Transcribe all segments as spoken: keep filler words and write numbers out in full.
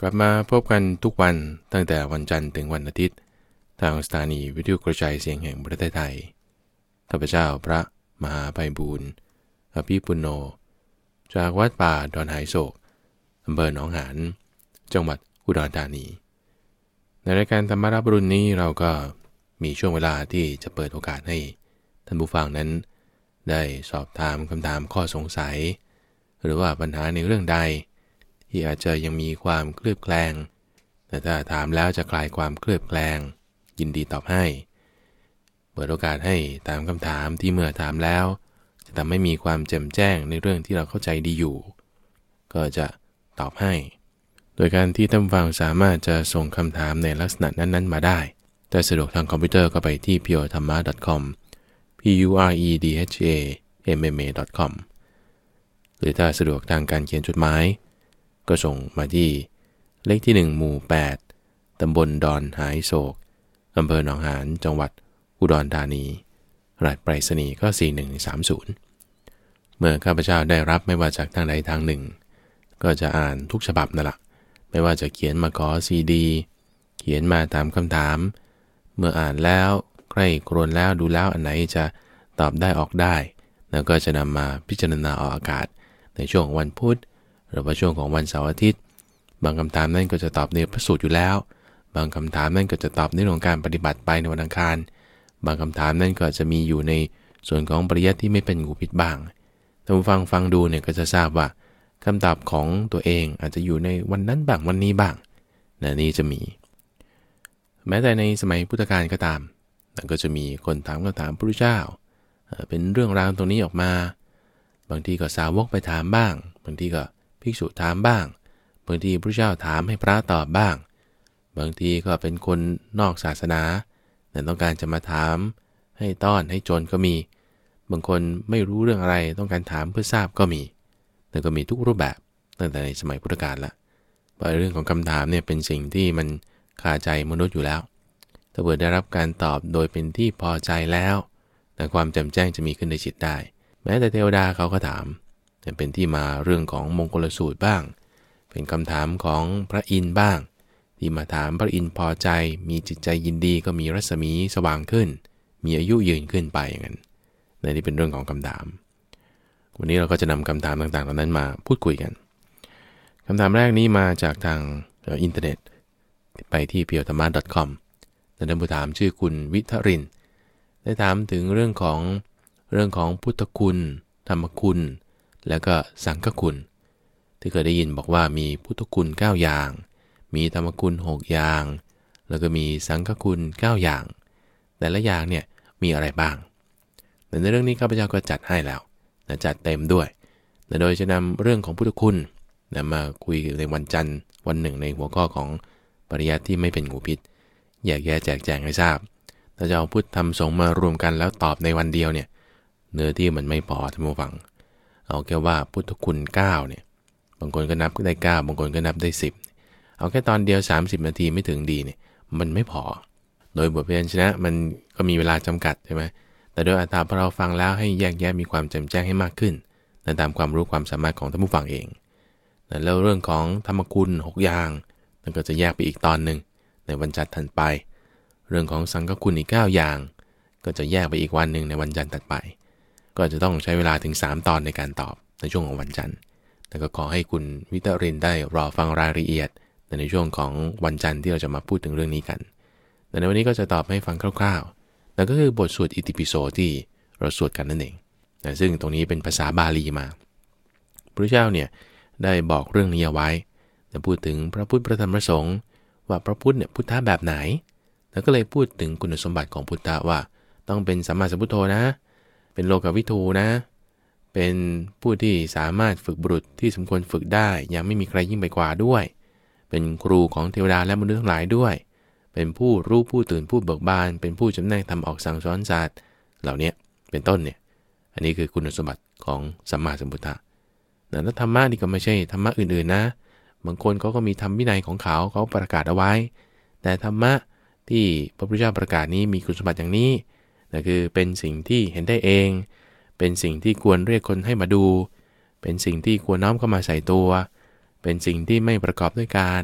กลับมาพบกันทุกวันตั้งแต่วันจันทร์ถึงวันอาทิตย์ทางสถานีวิทยุกระจายเสียงแห่งประเทศไทยข้าพเจ้าพระมหาไพบูลย์อภิปุณโญจากวัดป่าดอนหายโศกอำเภอหนองหานจังหวัดอุดรธานีในรายการธรรมรับรุ่นนี้เราก็มีช่วงเวลาที่จะเปิดโอกาสให้ท่านผู้ฟังนั้นได้สอบถามคำถามข้อสงสัยหรือว่าปัญหาในเรื่องใดที่อาจจะยังมีความเคลือบแคลงแต่ถ้าถามแล้วจะคลายความเคลือบแคลงยินดีตอบให้เปิดโอกาสให้ตามคำถามที่เมื่อถามแล้วจะทำให้มีความแจ่มแจ้งในเรื่องที่เราเข้าใจดีอยู่ก็จะตอบให้โดยการที่ท่านฟังสามารถจะส่งคำถามในลักษณะนั้นๆมาได้แต่สะดวกทางคอมพิวเตอร์ก็ไปที่ พี โอ ธรรมะ ดอท คอม พี ยู อาร์ อี ดี เอช เอ เอ็ม เอ็ม เอ ดอท คอม หรือถ้าสะดวกทางการเขียนจดหมายก็ส่งมาที่เลขที่หนึ่งหมู่แปดตำบลดอนหายโศกอำเภอหนองหานจังหวัดอุดรธานีรหัสไปรษณีย์ก็สี่หนึ่งสามศูนย์เมื่อข้าพเจ้าได้รับไม่ว่าจากทางใดทางหนึ่งก็จะอ่านทุกฉบับนั่นแหละไม่ว่าจะเขียนมาขอซีดีเขียนมาตามคำถามเมื่ออ่านแล้วใกล้ครวญแล้วดูแล้วอันไหนจะตอบได้ออกได้แล้วก็จะนำมาพิจารณาออกอากาศในช่วงวันพุธหรือว่าช่วงของวันเสาร์อาทิตย์บางคำถามนั่นก็จะตอบในพระสูตรอยู่แล้วบางคำถามนั่นก็จะตอบในเรื่องของการปฏิบัติไปในวันอังคารบางคำถามนั่นก็จะมีอยู่ในส่วนของปริยัติที่ไม่เป็นงูพิษบ้างท่านผู้ฟังฟังดูเนี่ยก็จะทราบว่าคำตอบของตัวเองอาจจะอยู่ในวันนั้นบ้างวันนี้บ้างนะนี่จะมีแม้แต่ในสมัยพุทธกาลก็ตามนั่นก็จะมีคนถามคำถามพระพุทธเจ้าเป็นเรื่องราวตรงนี้ออกมาบางทีก็สาวกไปถามบ้างบางทีก็ภิกษุถามบ้างบางทีพระเจ้าถามให้พระตอบบ้างบางทีก็เป็นคนนอกศาสนาแต่ต้องการจะมาถามให้ต้อนให้โจรก็มีบางคนไม่รู้เรื่องอะไรต้องการถามเพื่อทราบก็มีแต่ก็มีทุกรูปแบบตั้งแต่ในสมัยพุทธกาลละเพราะเรื่องของคำถามเนี่ยเป็นสิ่งที่มันคาใจมนุษย์อยู่แล้วถ้าเกิดได้รับการตอบโดยเป็นที่พอใจแล้วแต่ความแจ่มแจ้งจะมีขึ้นในจิตได้แม้แต่เทวดาเขาก็ถามเป็นที่มาเรื่องของมงคลสูตรบ้างเป็นคำถามของพระอินทร์บ้างที่มาถามพระอินทร์พอใจมีจิตใจยินดีก็มีรัศมีสว่างขึ้นมีอายุยืนขึ้นไปอย่างนั้นในนี้เป็นเรื่องของคำถามวันนี้เราก็จะนำคำถามต่างๆเหล่านั้นมาพูดคุยกันคำถามแรกนี้มาจากทางอินเทอร์เน็ตไปที่ พี โอ ธรรมะ ดอท คอม ท่านผู้ถามชื่อคุณวิทรินได้ถามถึงเรื่องของเรื่องของพุทธคุณธรรมคุณแล้วก็สังฆคุณที่เคยได้ยินบอกว่ามีพุทธคุณเก้าอย่างมีธรรมคุณหกอย่างแล้วก็มีสังฆคุณเก้าอย่างแต่ละอย่างเนี่ยมีอะไรบ้างแต่ในเรื่องนี้ข้าพเจ้าก็จัดให้แล้วนะจัดเต็มด้วยแต่โดยจะนำเรื่องของพุทธคุณนะมาคุยในวันจันทร์วันหนึ่งในหัวข้อของปริยัติที่ไม่เป็นงูพิษแยกแยะแจกแจงให้ทราบถ้าจะเอาพุทธธรรมสงฆ์มารวมกันแล้วตอบในวันเดียวเนี่ยเนื้อที่มันไม่พอท่านผู้ฟังเอาแค่ว่าพุทธคุณเก้าเนี่ยบางคนก็นับได้เก้าบางคนก็นับได้สิบเอาแค่ตอนเดียวสามสิบนาทีไม่ถึงดีเนี่ยมันไม่พอโดยบทเรียนชนะมันก็มีเวลาจำกัดใช่ไหมแต่โดยอัตราพอเราฟังแล้วให้แยกแยะมีความแจ่มแจ้งให้มากขึ้นตามความรู้ความสามารถของท่านผู้ฟังเองแล้วเรื่องของธรรมคุณหกอย่างนั่นก็จะแยกไปอีกตอนหนึ่งในวันจันทร์ถัดไปเรื่องของสังฆคุณอีกเก้าอย่างก็จะแยกไปอีกวันหนึ่งในวันจันทร์ถัดไปก็จะต้องใช้เวลาถึงสามตอนในการตอบในช่วงของวันจันทร์แต่ก็ขอให้คุณวิทรินได้รอฟังรายละเอียดในช่วงของวันจันทร์ที่เราจะมาพูดถึงเรื่องนี้กันแต่ในวันนี้ก็จะตอบให้ฟังคร่าวๆนั่นก็คือบทสวดอิติปิโสที่เราสวดกันนั่นเองนะซึ่งตรงนี้เป็นภาษาบาลีมาพระเจ้าเนี่ยได้บอกเรื่องนี้เอาไว้แต่พูดถึงพระพุทธพระธรรมพระสงฆ์ว่าพระพุทธเนี่ยพุทธะแบบไหนแล้วก็เลยพูดถึงคุณสมบัติของพุทธะว่าต้องเป็นสัมมาสัมพุทโธนะเป็นโลกวิทูนะเป็นผู้ที่สามารถฝึกบุรุษที่สมควรฝึกได้ยังไม่มีใครยิ่งไปกว่าด้วยเป็นครูของเทวดาและมนุษย์ทั้งหลายด้วยเป็นผู้รู้ผู้ตื่นผู้เบิกบานเป็นผู้จำแนกทำออกสั่งสอนสัตว์เหล่านี้เป็นต้นเนี่ยอันนี้คือคุณสมบัติของสัมมาสัมพุทธะแล้วธรรมะนี่ก็ไม่ใช่ธรรมะอื่นๆนะบางคนเขาก็มีธรรมวินัยของเขาเขาประกาศเอาไว้แต่ธรรมะที่พระพุทธเจ้าประกาศนี้มีคุณสมบัติอย่างนี้นั่นคือเป็นสิ่งที่เห็นได้เองเป็นสิ่งที่ควรเรียกคนให้มาดูเป็นสิ่งที่ควรน้อมเข้ามาใส่ตัวเป็นสิ่งที่ไม่ประกอบด้วยการ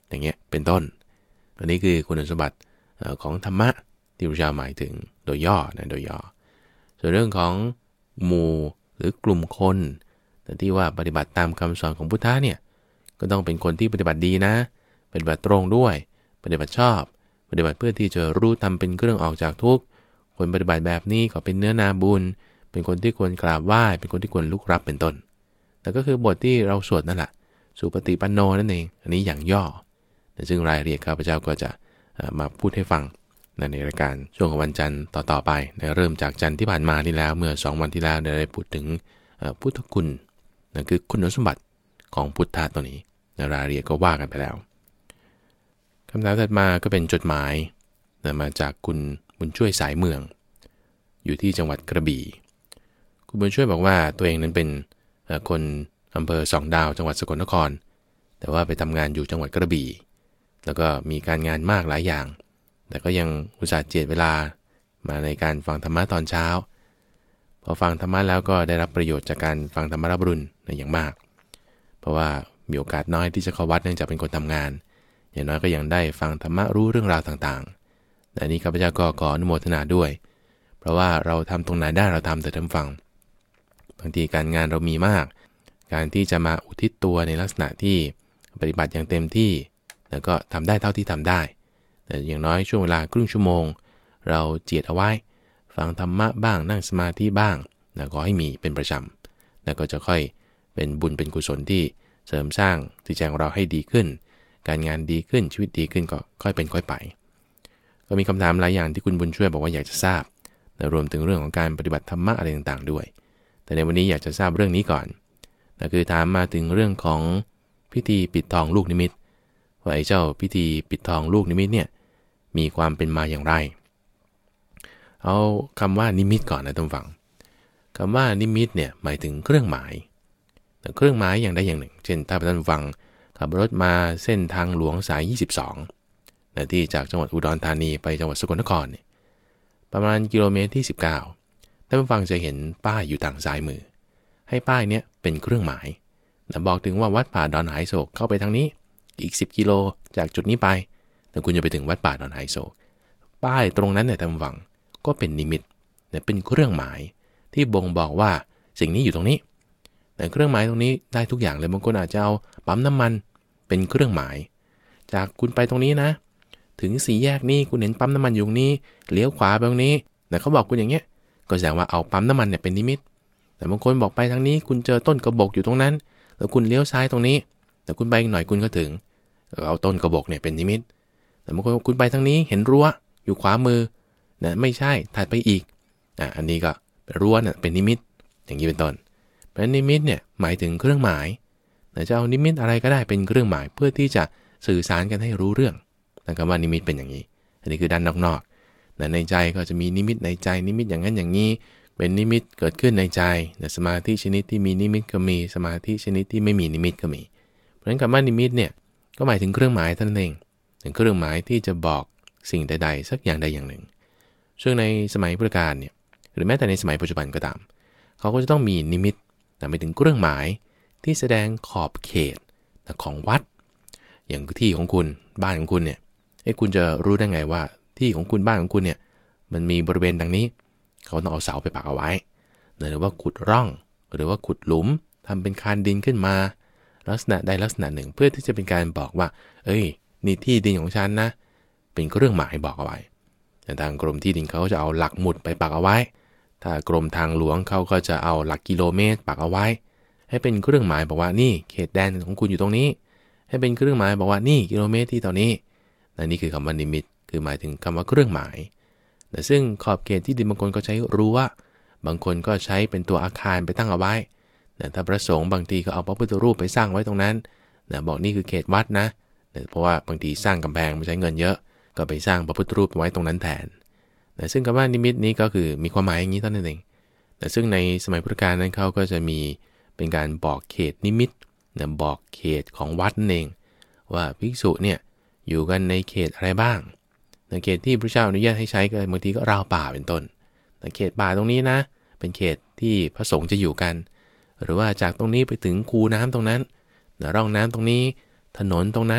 อย่างเงี้ยเป็นต้นอันนี้คือคุณสมบัติของธรรมะที่พระเจ้าหมายถึงโดยย่อนะโดยย่อส่วนเรื่องของหมู่หรือกลุ่มคนแต่ที่ว่าปฏิบัติตามคำสอนของพุทธะเนี่ยก็ต้องเป็นคนที่ปฏิบัติดีนะปฏิบัติตรงด้วยปฏิบัติชอบปฏิบัติเพื่อที่จะรู้ทำเป็นเครื่องออกจากทุกข์คนปฏิบัติแบบนี้ก็เป็นเนื้อนาบุญเป็นคนที่ควรกราบไหว้เป็นคนที่ควรลุกรับเป็นต้นแต่ก็คือบทที่เราสวดนั่นแหละสุปฏิปันโนนั่นเองอันนี้อย่างย่อแต่ซึ่งรายละเอียดข้าพเจ้าก็จะมาพูดให้ฟังในรายการช่วงของวันจันทร์ต่อๆไปเริ่มจากจันทร์ที่ผ่านมาที่แล้วเมื่อสองวันที่แล้วได้พูดถึงพุทธคุณนั่นคือคุณสมบัติของพุทธะตัวนี้รายละเอียดก็ว่ากันไปแล้วคำถามถัดมาก็เป็นจดหมายมาจากคุณบุญช่วยสายเมืองอยู่ที่จังหวัดกระบี่คุณบุญช่วยบอกว่าตัวเองนั้นเป็นคนอำเภอสองดาวจังหวัดสกลนครแต่ว่าไปทำงานอยู่จังหวัดกระบี่แล้วก็มีการงานมากหลายอย่างแต่ก็ยังอุตส่าห์เจียดเวลามาในการฟังธรรมะตอนเช้าพอฟังธรรมะแล้วก็ได้รับประโยชน์จากการฟังธรรมะรับรุ่นอย่างมากเพราะว่ามีโอกาสน้อยที่จะเข้าวัดเนื่องจากเป็นคนทำงานอย่างน้อยก็ยังได้ฟังธรรมะรู้เรื่องราวต่างๆแต่นี้ข้าพเจ้าก็ขออนุโมทนาด้วยเพราะว่าเราทำตรงไหนได้เราทำแต่ทำฟังบางทีการงานเรามีมากการที่จะมาอุทิศตัวในลักษณะที่ปฏิบัติอย่างเต็มที่แล้วก็ทำได้เท่าที่ทำได้แต่อย่างน้อยช่วงเวลาครึ่งชั่วโมงเราเจียดเอาไว้ฟังธรรมะบ้างนั่งสมาธิบ้างนะขอให้มีเป็นประจำแล้วก็จะค่อยเป็นบุญเป็นกุศลที่เสริมสร้างจิตใจของเราให้ดีขึ้นการงานดีขึ้นชีวิตดีขึ้นก็ค่อยเป็นค่อยไปก็มีคำถามหลายอย่างที่คุณบุญช่วยบอกว่าอยากจะทราบและรวมถึงเรื่องของการปฏิบัติธรรมะอะไรต่างๆด้วยแต่ในวันนี้อยากจะทราบเรื่องนี้ก่อนนั่นคือถามมาถึงเรื่องของพิธีปิดทองลูกนิมิตว่าไอ้เจ้าพิธีปิดทองลูกนิมิตเนี่ยมีความเป็นมาอย่างไรเอาคำว่านิมิตก่อนนะท่านฟังคำว่านิมิตเนี่ยหมายถึงเครื่องหมายแต่เครื่องหมายอย่างใดอย่างหนึ่งเช่นถ้าท่านฟังขับรถมาเส้นทางหลวงสายยี่สิบสองนะที่จากจังหวัดอุดรธานีไปจังหวัดสกลนครเนี่ยประมาณกิโลเมตรที่สิบเก้าท่านฟังจะเห็นป้ายอยู่ทางซ้ายมือให้ป้ายเนี้ยเป็นเครื่องหมายนะบอกถึงว่าวัดป่าดอนหายโศกเข้าไปทางนี้อีกสิบกิโลจากจุดนี้ไปแต่คุณจะไปถึงวัดป่าดอนหายโศกป้ายตรงนั้นเนี่ยท่านฟังก็เป็นนิมิตเนี่ยเป็นเครื่องหมายที่บ่งบอกว่าสิ่งนี้อยู่ตรงนี้แต่เครื่องหมายตรงนี้ได้ทุกอย่างเลยบางคนอาจจะเอาปั๊มน้ำมันเป็นเครื่องหมายจากคุณไปตรงนี้นะถึงสี่แยกนี้คุณเห็นปั๊มน้ำมันอยู่ตรงนี้เลี้ยวขวาไปตรงนี้แต่เขาบอกคุณอย่างเงี้ยก็แสดงว่าเอาปั๊มน้ำมันเนี่ยเป็นนิมิตแต่บางคนบอกไปทางนี้คุณเจอต้นกระบอกอยู่ตรงนั้นแล้วคุณเลี้ยวซ้ายตรงนี้แต่คุณไปอีกหน่อยคุณก็ถึงเอาต้นกระบอกเนี่ยเป็นนิมิตแต่บางคนคุณไปทางนี้เห็นรั้วอยู่ขวามือนะไม่ใช่ถัดไปอีกอ่ะอันนี้ก็รั้วเนี่ยเป็นนิมิตอย่างนี้เป็นต้นเพราะนิมิตเนี่ยหมายถึงเครื่องหมายแต่จะเอานิมิตอะไรก็ได้เป็นเครื่องหมายเพื่อที่จะสื่อสารกันให้รู้เรื่องนั่นคำว่านิมิตเป็นอย่างนี้อันนี้คือด้านนอกๆแต่ในใจก็จะมีนิมิตในใจนิมิตอย่างนั้นอย่างนี้เป็นนิมิตเกิดขึ้นในใจแต่สมาธิชนิดที่มีนิมิตก็มีสมาธิชนิดที่ไม่มีนิมิตก็มีเพราะฉะนั้นคำว่านิมิตเนี่ยก็หมายถึงเครื่องหมายท่านเองถึงเครื่องหมายที่จะบอกสิ่งใดๆสักอย่างใดอย่างหนึ่งซึ่งในสมัยพุทธกาลเนี่ยหรือแม้แต่ในสมัยปัจจุบันก็ตามเขาก็จะต้องมีนิมิตหมายถึงเครื่องหมายที่แสดงขอบเขตของวัดอย่างที่ของคุณบ้านของคุณเนี่ยไอ้คุณจะรู้ได้ไงว่าที่ของคุณบ้านของคุณเนี่ยมันมีบริเวณดังนี้เขาต้องเอาเสาไปปักเอาไว้หรือว่าขุดร่องหรือว่าขุดหลุมทำเป็นคานดินขึ้นมาลักษณะใดลักษณะหนึ่งเพื่อที่จะเป็นการบอกว่าเอ้ยนี่ที่ดินของฉันนะเป็นเครื่องหมายบอกเอาไว้แต่ทางกรมที่ดินเขาจะเอาหลักหมุดไปปักเอาไว้ถ้ากรมทางหลวงเขาก็จะเอาหลักกิโลเมตรปักเอาไว้ให้เป็นเครื่องหมายบอกว่านี่เขตแดนของคุณอยู่ตรงนี้ให้เป็นเครื่องหมายบอกว่านี่กิโลเมตรที่ตอนนี้และนี่คือคำว่านิมิตคือหมายถึงคำว่าเครื่องหมายแต่ซึ่งขอบเขตที่ดินบางคนก็ใช้รั้วบางคนก็ใช้เป็นตัวอาคารไปตั้งเอาไว้แต่ถ้าพระสงฆ์บางทีก็เอาพระพุทธรูปไปสร้างไว้ตรงนั้นนะบอกนี่คือเขตวัดนะเพราะว่าบางทีสร้างกำแพงมันใช้เงินเยอะก็ไปสร้างพระพุทธรูปไว้ตรงนั้นแทนแต่ซึ่งคำว่านิมิตนี้ก็คือมีความหมายอย่างนี้เท่านั้นเองแต่ซึ่งในสมัยพุทธกาลนั้นเขาก็จะมีเป็นการบอกเขตนิมิตนะบอกเขตของวัดนั่นเองว่าภิกษุเนี่ยอยู่กันในเขตอะไรบ้างในเขตที่พระเจ้าอนุญาตให้ใช้ก็บางทีก็ราวป่าเป็นต้นแต่เขตป่าตรงนี้นะเป็นเขตที่พระสงฆ์จะอยู่กันหรือว่าจากตรงนี้ไปถึงคูน้ำตรงนั้นร่องน้ำตรงนี้ถนนตรงนั้น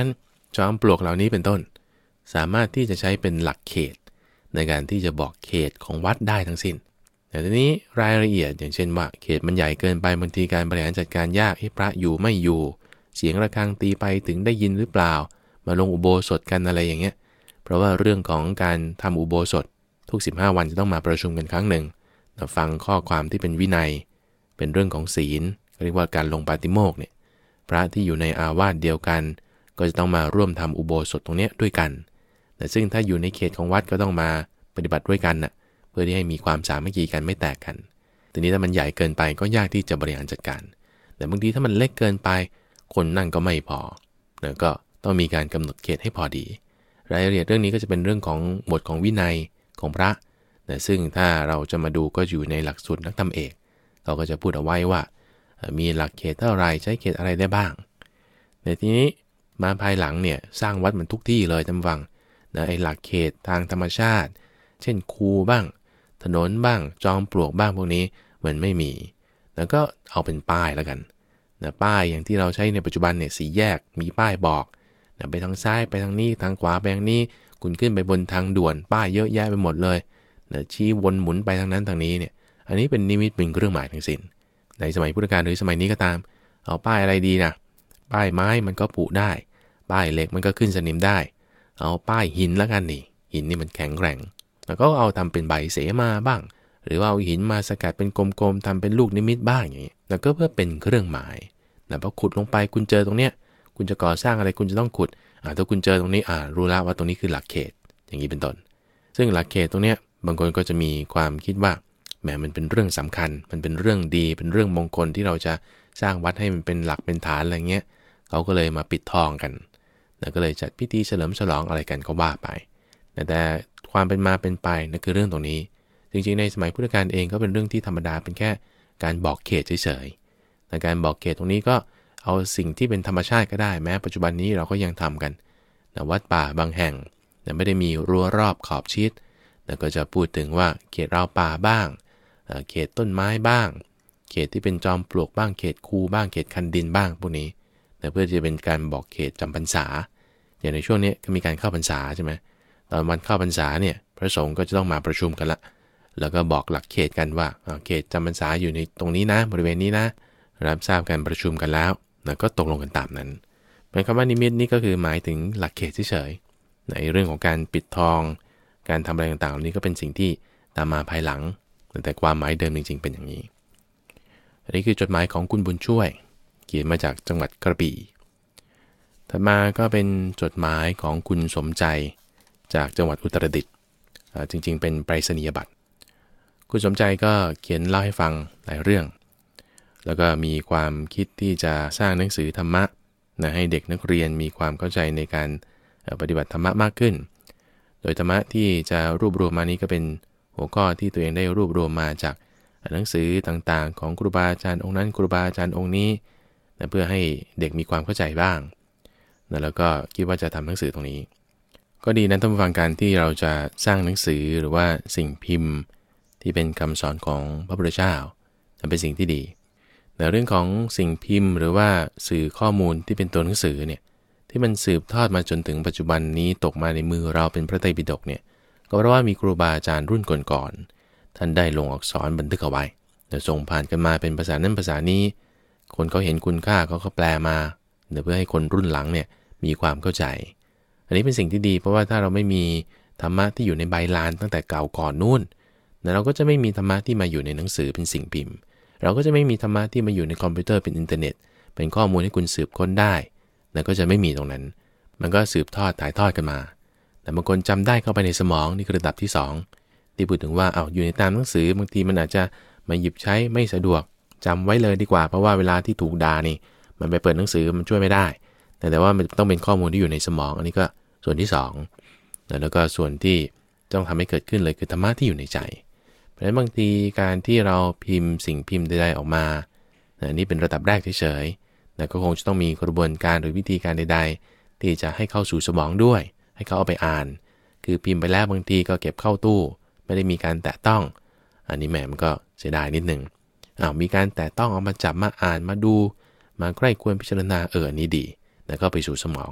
จอมปลวกเหล่านี้เป็นต้นสามารถที่จะใช้เป็นหลักเขตในการที่จะบอกเขตของวัดได้ทั้งสิ้นแต่ทีนี้รายละเอียดอย่างเช่นว่าเขตมันใหญ่เกินไปบางทีการบริหารจัดการยากให้พระอยู่ไม่อยู่เสียงระฆังตีไปถึงได้ยินหรือเปล่ามาลงอุโบสถกันอะไรอย่างเงี้ยเพราะว่าเรื่องของการทำอุโบสถทุกสิบห้าวันจะต้องมาประชุมกันครั้งหนึ่งฟังข้อความที่เป็นวินัยเป็นเรื่องของศีลเรียกว่าการลงปาฏิโมกข์เนี่ยพระที่อยู่ในอาวาสเดียวกันก็จะต้องมาร่วมทำอุโบสถตรงนี้ด้วยกันแต่ซึ่งถ้าอยู่ในเขตของวัดก็ต้องมาปฏิบัติด้วยกันน่ะเพื่อที่ให้มีความสามัคคีกันไม่แตกกันทีนี้ถ้ามันใหญ่เกินไปก็ยากที่จะบริหารจัดการแต่บางทีถ้ามันเล็กเกินไปคนนั่งก็ไม่พอนะก็ต้องมีการกำหนดเขตให้พอดีรายละเอียดเรื่องนี้ก็จะเป็นเรื่องของบทของวินัยของพระนะซึ่งถ้าเราจะมาดูก็อยู่ในหลักสูตรนักธรรมเอกเราก็จะพูดเอาไว้ว่ามีหลักเขตเท่าไรใช้เขตอะไรได้บ้างในทีนี้มาภายหลังเนี่ยสร้างวัดมันทุกที่เลยจำฟังนะไอ้หลักเขตทางธรรมชาติเช่นคูบ้างถนนบ้างจอมปลวกบ้างพวกนี้มันไม่มีแล้วก็เอาเป็นป้ายแล้วกันนะป้ายอย่างที่เราใช้ในปัจจุบันเนี่ยสี่แยกมีป้ายบอกนะไปทางซ้ายไปทางนี้ทางขวาไปทางนี้คุณขึ้นไปบนทางด่วนป้ายเยอะแยะไปหมดเลยนะชี้วนหมุนไปทางนั้นทางนี้เนี่ยอันนี้เป็นนิมิตเป็นเครื่องหมายทั้งสิ้นในสมัยพุทธกาลหรือสมัยนี้ก็ตามเอาป้ายอะไรดีนะป้ายไม้มันก็ผุได้ป้ายเหล็กมันก็ขึ้นสนิมได้เอาป้ายหินแล้วกันนี่หินนี่มันแข็งแกร่งแล้วก็เอาทำเป็นใบเสมาบ้างหรือว่าเอาหินมาสกัดเป็นกลมๆทำเป็นลูกนิมิตบ้างอย่างนี้แล้วก็เพื่อเป็นเครื่องหมายแต่พอขุดลงไปคุณเจอตรงเนี้ยคุณจะก่อสร้างอะไรคุณจะต้องขุดอ่าถ้าคุณเจอตรงนี้อ่ารู้แล้วว่าตรงนี้คือหลักเขตอย่างนี้เป็นต้นซึ่งหลักเขตตรงเนี้ยบางคนก็จะมีความคิดว่าแหมมันเป็นเรื่องสำคัญมันเป็นเรื่องดีเป็นเรื่องมงคลที่เราจะสร้างวัดให้มันเป็นหลักเป็นฐานอะไรเงี้ยเขาก็เลยมาปิดทองกันแล้วก็เลยจัดพิธีเฉลิมฉลองอะไรกันก็ว่าไปแต่ความเป็นมาเป็นไปนั่นคือเรื่องตรงนี้จริงๆในสมัยพุทธกาลเองก็เป็นเรื่องที่ธรรมดาเป็นแค่การบอกเขตเฉยๆแต่การบอกเขตตรงนี้ก็เอาสิ่งที่เป็นธรรมชาติก็ได้แม้ปัจจุบันนี้เราก็ยังทำกันแต่วัดป่าบางแห่งแต่ไม่ได้มีรั้วรอบขอบชิดแล้วก็จะพูดถึงว่าเขตราวป่าบ้างเขตต้นไม้บ้างเขตที่เป็นจอมปลวกบ้างเขตคูบ้างเขตคันดินบ้างพวกนี้แต่เพื่อจะเป็นการบอกเขตจำพรรษาอย่างในช่วงนี้ก็มีการเข้าพรรษาใช่ไหมตอนวันเข้าพรรษาเนี่ยพระสงฆ์ก็จะต้องมาประชุมกันละแล้วก็บอกหลักเขตกันว่าเขตจำพรรษาอยู่ในตรงนี้นะบริเวณนี้นะรับทราบการประชุมกันแล้วแล้วก็ตกลงกันตามนั้นเป็นคำว่านิมิตนี่ก็คือหมายถึงหลักเขตเฉยๆในเรื่องของการปิดทองการทำอะไรต่างๆเหล่านี้ก็เป็นสิ่งที่ตามมาภายหลังแต่ความหมายเดิมจริงๆเป็นอย่างนี้อันนี้คือจดหมายของคุณบุญช่วยเขียนมาจากจังหวัดกระบี่ถัดมาก็เป็นจดหมายของคุณสมใจจากจังหวัดอุตรดิตถ์จริงๆเป็นไปรษณียบัตรคุณสมใจก็เขียนเล่าให้ฟังหลายเรื่องแล้วก็มีความคิดที่จะสร้างหนังสือธรรมะนะให้เด็กนักเรียนมีความเข้าใจในการปฏิบัติธรรมะมากขึ้นโดยธรรมะที่จะรวบรวมมานี้ก็เป็นหัวข้อที่ตัวเองได้รวบรวมมาจากหนังสือต่างๆของครูบาอาจารย์องค์นั้นครูบาอาจารย์องค์นี้นะเพื่อให้เด็กมีความเข้าใจบ้างนะแล้วก็คิดว่าจะทำหนังสือตรงนี้ก็ดีนะท่านผู้ฟังการที่เราจะสร้างหนังสือหรือว่าสิ่งพิมพ์ที่เป็นคำสอนของพระพุทธเจ้านั่นเป็นสิ่งที่ดีแต่เรื่องของสิ่งพิมพ์หรือว่าสื่อข้อมูลที่เป็นตัวหนังสือเนี่ยที่มันสืบทอดมาจนถึงปัจจุบันนี้ตกมาในมือเราเป็นพระไตรปิฎกเนี่ยก็เพราะว่ามีครูบาอาจารย์รุ่นก่อนๆท่านได้ลงอักษรบันทึกเอาไว้แต่ส่งผ่านกันมาเป็นภาษานั้นภาษานี้คนเขาเห็นคุณค่าเขาก็แปลมาเพื่อให้คนรุ่นหลังเนี่ยมีความเข้าใจอันนี้เป็นสิ่งที่ดีเพราะว่าถ้าเราไม่มีธรรมะที่อยู่ในใบลานตั้งแต่เก่าก่อนนู่นเราก็จะไม่มีธรรมะที่มาอยู่ในหนังสือเป็นสิ่งพิมพ์เราก็จะไม่มีธรรมะที่มาอยู่ในคอมพิวเตอร์เป็นอินเทอร์เน็ตเป็นข้อมูลให้คุณสืบค้นได้แล้วก็จะไม่มีตรงนั้นมันก็สืบทอดถ่ายทอดกันมาแต่บางคนจำได้เข้าไปในสมองนี่คือระดับที่สองที่พูดถึงว่าเอาอยู่ในตามหนังสือบางทีมันอาจจะมาหยิบใช้ไม่สะดวกจำไว้เลยดีกว่าเพราะว่าเวลาที่ถูกด่านี่มันไปเปิดหนังสือมันช่วยไม่ได้แต่แต่ว่ามันต้องเป็นข้อมูลที่อยู่ในสมองอันนี้ก็ส่วนที่สองแล้วก็ส่วนที่ต้องทำให้เกิดขึ้นเลยคือธรรมะที่อยู่ในใจเพราะฉะนั้นบางทีการที่เราพิมพ์สิ่งพิมพ์ใดๆออกมาอันนี้เป็นระดับแรกเฉยๆแต่ก็คงจะต้องมีกระบวนการหรือวิธีการใดๆที่จะให้เข้าสู่สมองด้วยให้เขาเอาไปอ่านคือพิมพ์ไปแล้วบางทีก็เก็บเข้าตู้ไม่ได้มีการแตะต้องอันนี้แหมมันก็เสียดายนิดนึงอ้าวมีการแตะต้องเอามาจับมาอ่านมาดูมาใกล้ควรพิจารณาเอออันนี้ดีแล้วก็ไปสู่สมอง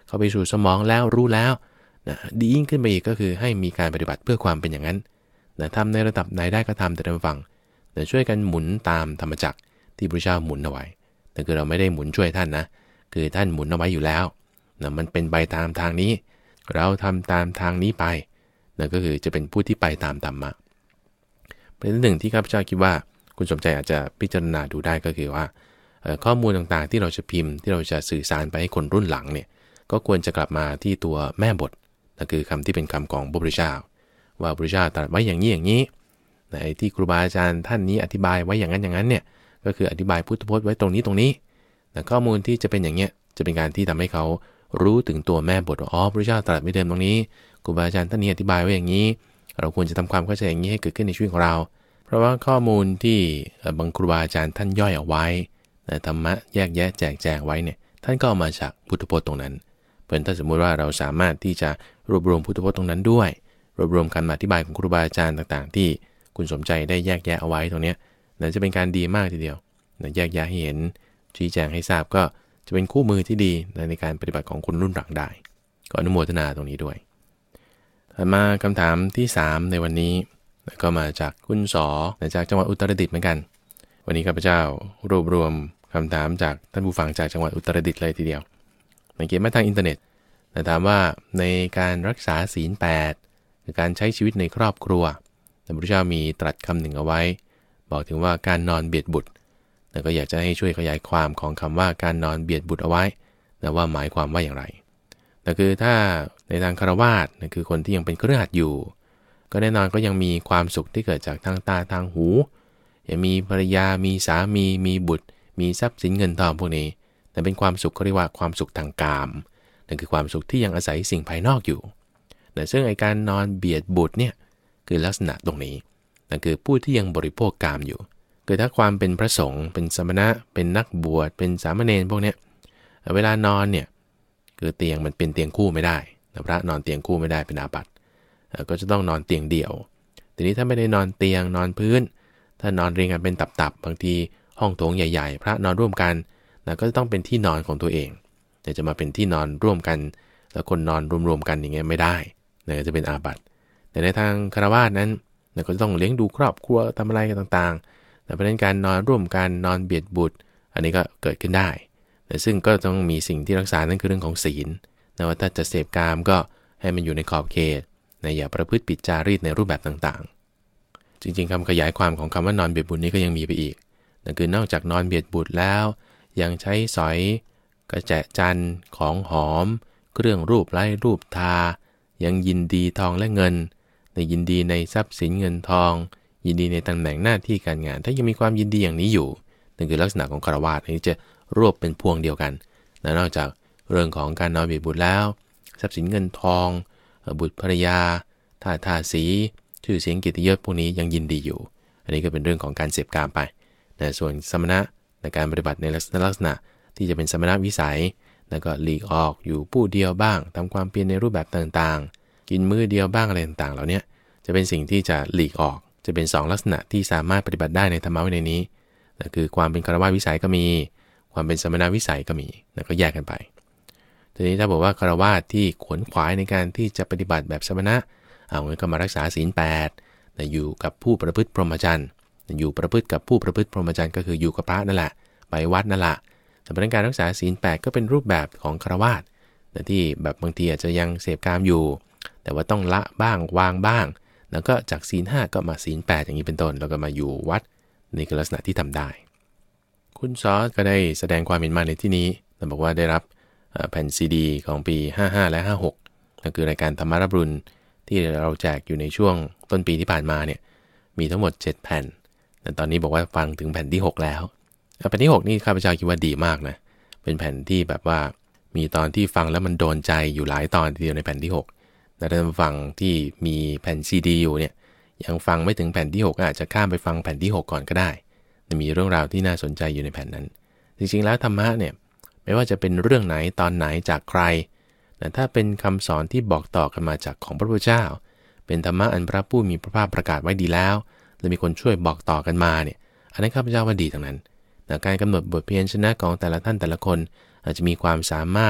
เข้าไปสู่สมองแล้วรู้แล้วนะดียิ่งขึ้นไปอีกก็คือให้มีการปฏิบัติเพื่อความเป็นอย่างนั้นนะทำในระดับไหนได้ก็ทำแต่ทำฟังนะช่วยกันหมุนตามธรรมจักรที่พระเจ้าหมุนเอาไว้แต่คือเราไม่ได้หมุนช่วยท่านนะคือท่านหมุนเอาไว้อยู่แล้วนะมันเป็นไปตามทางนี้เราทำตามทางนี้ไปนั่นก็คือจะเป็นผู้ที่ไปตามธรรมะเป็นหนึ่งที่ข้าพเจ้าคิดว่าคุณสมใจอาจจะพิจารณาดูได้ก็คือว่าข้อมูลต่างๆที่เราจะพิมพ์ที่เราจะสื่อสารไปให้คนรุ่นหลังเนี่ยก็ควรจะกลับมาที่ตัวแม่บทนั่นคือคำที่เป็นคำของพระพุทธเจ้าว่าพระพุทธเจ้าตรัสไว้อย่างนี้อย่างนี้ในที่ครูบาอาจารย์ท่านนี้อธิบายไว้อย่างนั้นอย่างนั้นเนี่ยก็คืออธิบายพุทธพจน์ไว้ตรงนี้ตรงนี้แต่ข้อมูลที่จะเป็นอย่างเงี้ยจะเป็นการที่ทำให้เขารู้ถึงตัวแม่บทว่าอ๋อพระพุทธเจ้าตรัสไว้เดิมตรงนี้ครูบาอาจารย์ท่านนี้อธิบายไว้อย่างนี้เราควรจะทำความเข้าใจอย่างนี้ให้เกิดขึ้นในชีวิตของเราเพราะว่าข้อมูลที่บางครูบาอาจารย์ท่านย่อยเอาไว้ธรรมะแยกแยะแจกแจงไว้เนี่ยท่านก็เอามาจากพุทธพจน์ตรงนั้นเพราะถ้าสมมุติว่าเราสามารถที่จะรวบรวมพุทธพจน์ตรงนั้นด้วยรวบรวมคำอธิบายของครูบาอาจารย์ต่างๆที่คุณสมใจได้แยกแยะเอาไว้ตรงนี้นั่นจะเป็นการดีมากทีเดียวแยกแยะให้เห็นชี้แจงให้ทราบก็จะเป็นคู่มือที่ดีในการปฏิบัติของคนรุ่นหลังได้ก็อนุโมทนาตรงนี้ด้วยมาคำถามที่สามในวันนี้ก็มาจากคุณสอจากจังหวัดอุตรดิตถ์เหมือนกันวันนี้ข้าพเจ้ารวบรวมคำถามจากท่านผู้ฟังจากจังหวัดอุตรดิตถ์เลยทีเดียวสังเกตมาทางอินเทอร์เน็ตถามว่าในการรักษาศีลแปดคือการใช้ชีวิตในครอบครัวพระพุทธเจ้ามีตรัสคำหนึ่งเอาไว้บอกถึงว่าการนอนเบียดบุตรแล้วก็อยากจะให้ช่วยขยายความของคำว่าการนอนเบียดบุตรเอาไว้นะว่าหมายความว่าอย่างไรแต่คือถ้าในทางฆราวาสนะคือคนที่ยังเป็นคฤหัสถ์อยู่ก็แน่นอนก็ยังมีความสุขที่เกิดจากทางตาทางหูยังมีภรรยามีสามีมีบุตรมีทรัพย์สินเงินทองพวกนี้แต่เป็นความสุขเขาเรียกว่าความสุขทางกามนั่นคือความสุขที่ยังอาศัยสิ่งภายนอกอยู่แต่ซึ่งไอการนอนเบียดบุตรเนี่ยคือลักษณะตรงนี้นั่นคือผู้ที่ยังบริโภคกามอยู่คือถ้าความเป็นพระสงฆ์เป็นสมณะเป็นนักบวชเป็นสามเณรพวกเนี้ยเวลานอนเนี่ยคือเตียงมันเป็นเตียงคู่ไม่ได้พระนอนเตียงคู่ไม่ได้เป็นอาบัติก็จะต้องนอนเตียงเดี่ยวทีนี้ถ้าไม่ได้นอนเตียงนอนพื้นถ้านอนเรียงกันเป็นตับๆบางทีห้องโถงใหญ่ๆพระนอนร่วมกันนะก็จะต้องเป็นที่นอนของตัวเองแต่จะมาเป็นที่นอนร่วมกันแล้วคนนอนรวมๆกันอย่างเงี้ยไม่ได้เนี่ยจะเป็นอาบัติแต่ในทางฆราวาสนั้นเราก็ต้องเลี้ยงดูครอบครัวทำอะไรกันต่างๆแต่เพราะนั้นการนอนร่วมกันนอนเบียดบุตรอันนี้ก็เกิดขึ้นได้แต่ซึ่งก็ต้องมีสิ่งที่รักษานั่นคือเรื่องของศีลนะว่าถ้าจะเสพกามก็ให้มันอยู่ในขอบเขตนะอย่าประพฤติผิดจารีตในรูปแบบต่างๆจริงๆคำขยายความของคำว่านอนเบียดบุตรนี้ก็ยังมีไปอีกนั่นคือนอกจากนอนเบียดบุตรแล้วยังใช้สอยกระแจจันของหอมเครื่องรูปไล้รูปทายังยินดีทองและเงินในยินดีในทรัพย์สินเงินทองยินดีในตำแหน่งหน้าที่การงานถ้ายังมีความยินดีอย่างนี้อยู่นั่นคือลักษณะของฆราวาสนี้จะรวบเป็นพวงเดียวกันและนอกจากเรื่องของการนอนเบียดบุตรแล้วทรัพย์สินเงินทองบุตรภรรยาท่าทาสีชื่อเสียงเกียรติยศพวกนี้ยังยินดีอยู่อันนี้ก็เป็นเรื่องของการเสพกามไปแต่ส่วนสมณะในการปฏิบัติในลักษณะที่จะเป็นสมณวิสัยแล้วก็หลีกออกอยู่ผู้เดียวบ้างทำความเพียรในรูปแบบต่างๆกินมื้อเดียวบ้างอะไรต่างๆเหล่านี้จะเป็นสิ่งที่จะหลีกออกจะเป็นสองลักษณะที่สามารถปฏิบัติได้ในธรรมะวินัยนี้นั่นคือความเป็นฆราวาสวิสัยก็มีความเป็นสมณวิสัยก็มีแล้วก็แยกกันไปทีนี้ถ้าบอกว่าฆราวาสที่ขวนขวายในการที่จะปฏิบัติแบบสมณะเอาเงินก็มารักษาศีลแปดอยู่กับผู้ประพฤติพรหมจรรย์อยู่ประพฤติกับผู้ประพฤติพรหมจรรย์ก็คืออยู่กับพระนั่นแหละไปวัดนั่นแหละแต่เป็นการรักษาศีลแปดก็เป็นรูปแบบของฆราวาสแต่ที่แบบบางทีอาจจะยังเสพกามอยู่แต่ว่าต้องละบ้างวางบ้างแล้วก็จากศีลห้าก็มาศีลแปดอย่างนี้เป็นต้นแล้วก็มาอยู่วัดนี่คือลักษณะที่ทำได้คุณซอสก็ได้แสดงความเห็นมาในที่นี้แต่บอกว่าได้รับแผ่นซีดีของปีห้าห้าและห้าหกนั่นคือรายการธรรมรับรุณที่เราแจกอยู่ในช่วงต้นปีที่ผ่านมาเนี่ยมีทั้งหมดเจ็ดแผ่นแต่ตอนนี้บอกว่าฟังถึงแผ่นที่หกแล้วแผ่นที่หกนี่ข้าพเจ้าคิดว่าดีมากนะเป็นแผ่นที่แบบว่ามีตอนที่ฟังแล้วมันโดนใจอยู่หลายตอนทีเดียวในแผ่นที่หกแต่ถ้าฟังที่มีแผ่นซีดีอยู่เนี่ยยังฟังไม่ถึงแผ่นที่หกอาจจะข้ามไปฟังแผ่นที่หกก่อนก็ได้มีเรื่องราวที่น่าสนใจอยู่ในแผ่นนั้นจริงๆแล้วธรรมะเนี่ยไม่ว่าจะเป็นเรื่องไหนตอนไหนจากใครแต่ถ้าเป็นคำสอนที่บอกต่อกันมาจากของพระพุทธเจ้าเป็นธรรมะอันพระผู้มีพระภาคประกาศไว้ดีแล้วและมีคนช่วยบอกต่อกันมาเนี่ยอันนั้นข้าพเจ้าว่าดีทั้งนั้นแต่การกำหนดบทเพียรชนะของแต่ละท่านแต่ละคนอาจจะมีความสามารถ